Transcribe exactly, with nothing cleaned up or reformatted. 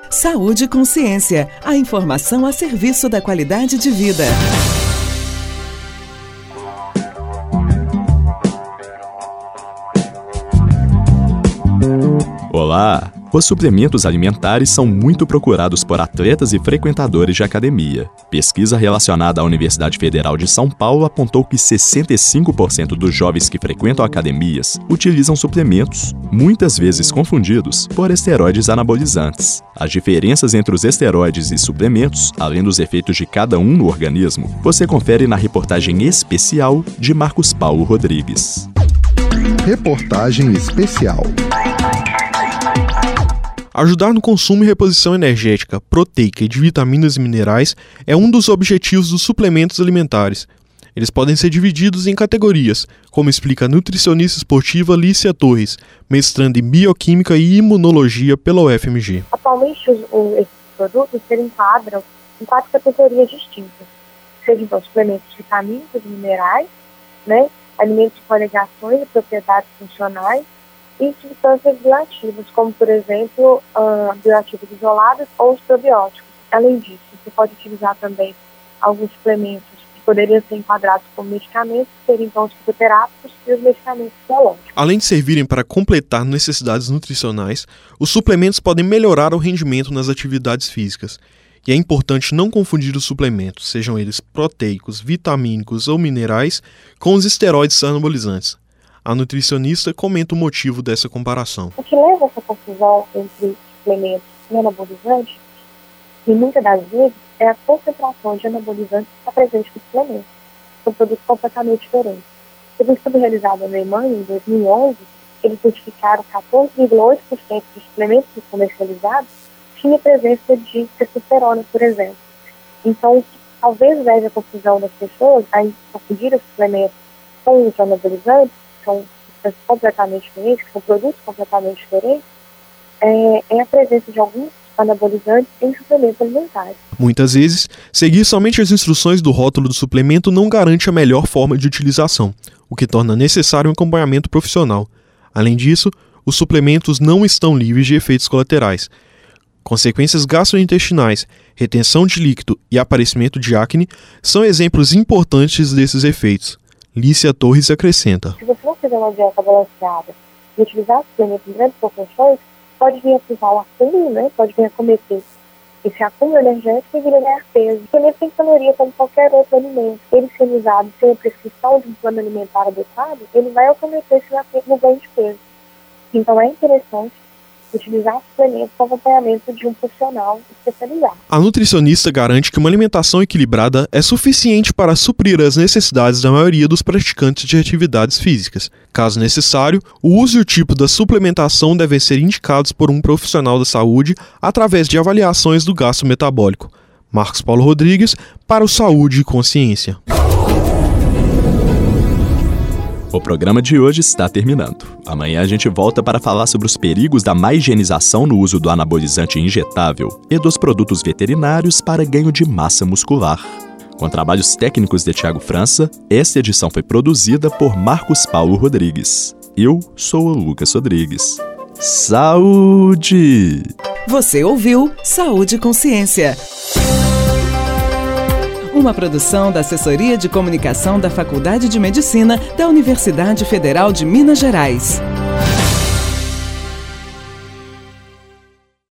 Saúde e Consciência, a informação a serviço da qualidade de vida. Olá! Os suplementos alimentares são muito procurados por atletas e frequentadores de academia. Pesquisa relacionada à Universidade Federal de São Paulo apontou que sessenta e cinco por cento dos jovens que frequentam academias utilizam suplementos, muitas vezes confundidos, por esteroides anabolizantes. As diferenças entre os esteroides e suplementos, além dos efeitos de cada um no organismo, você confere na reportagem especial de Marcos Paulo Rodrigues. Reportagem especial. Ajudar no consumo e reposição energética, proteica e de vitaminas e minerais é um dos objetivos dos suplementos alimentares. Eles podem ser divididos em categorias, como explica a nutricionista esportiva Lícia Torres, mestranda em Bioquímica e Imunologia pela U F M G. Atualmente, os, os, esses produtos se enquadram em quatro categorias distintas. Sejam então suplementos vitamínicos e minerais, né, alimentos com alegações e propriedades funcionais, e substâncias bioativas, como, por exemplo, uh, bioativos isolados ou os probióticos. Além disso, você pode utilizar também alguns suplementos que poderiam ser enquadrados como medicamentos, que seriam então os fitoterápicos e os medicamentos biológicos. Além de servirem para completar necessidades nutricionais, os suplementos podem melhorar o rendimento nas atividades físicas. E é importante não confundir os suplementos, sejam eles proteicos, vitamínicos ou minerais, com os esteroides anabolizantes. A nutricionista comenta o motivo dessa comparação. O que leva a essa confusão entre suplementos e anabolizantes, e muitas das vezes, é a concentração de anabolizantes que está presente nos suplementos. São produtos completamente diferentes. Teve um estudo realizado na Alemanha, em dois mil e onze, eles identificaram que quatorze vírgula oito por cento dos suplementos comercializados tinha presença de testosterona, por exemplo. Então, talvez leve a confusão das pessoas a confundir os suplementos com os anabolizantes, são completamente diferentes, que são produtos completamente diferentes, é, é a presença de alguns anabolizantes em suplementos alimentares. Muitas vezes, seguir somente as instruções do rótulo do suplemento não garante a melhor forma de utilização, o que torna necessário um acompanhamento profissional. Além disso, os suplementos não estão livres de efeitos colaterais. Consequências gastrointestinais, retenção de líquido e aparecimento de acne são exemplos importantes desses efeitos. Lícia Torres acrescenta. Se você não fizer uma dieta balanceada e utilizar suplementos em grandes proporções, pode vir a causar o acúmulo, né? Pode vir a cometer esse acúmulo energético e vir a ganhar peso. O suplemento tem caloria como qualquer outro alimento. Ele sendo usado sem a prescrição de um plano alimentar adequado, ele vai acometer esse no ganho de peso. Então é interessante utilizar suplementos com acompanhamento de um profissional especializado. A nutricionista garante que uma alimentação equilibrada é suficiente para suprir as necessidades da maioria dos praticantes de atividades físicas. Caso necessário, o uso e o tipo da suplementação devem ser indicados por um profissional da saúde através de avaliações do gasto metabólico. Marcos Paulo Rodrigues, para o Saúde e Consciência. O programa de hoje está terminando. Amanhã a gente volta para falar sobre os perigos da má higienização no uso do anabolizante injetável e dos produtos veterinários para ganho de massa muscular. Com trabalhos técnicos de Tiago França, esta edição foi produzida por Marcos Paulo Rodrigues. Eu sou o Lucas Rodrigues. Saúde! Você ouviu Saúde e Consciência. Uma produção da Assessoria de Comunicação da Faculdade de Medicina da Universidade Federal de Minas Gerais.